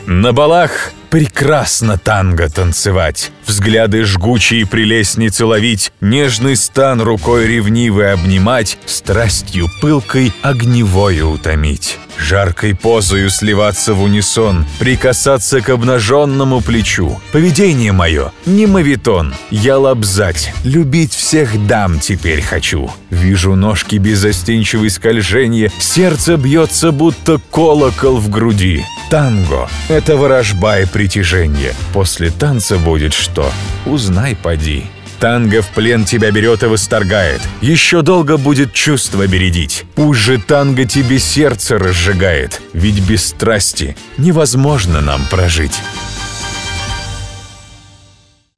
На балах прекрасно танго танцевать, взгляды жгучие прелестницы ловить, нежный стан рукой ревнивой обнимать, страстью пылкой огневою утомить. Жаркой позою сливаться в унисон, прикасаться к обнаженному плечу. Поведение мое не моветон, я лобзать, любить всех дам теперь хочу. Вижу ножки беззастенчивой скольженья, сердце бьется, будто колокол в груди. Танго — это ворожба и притяжение. После танца будет что? Узнай поди. Танго в плен тебя берет и восторгает. Еще долго будет чувство бередить. Пусть же танго тебе сердце разжигает. Ведь без страсти невозможно нам прожить.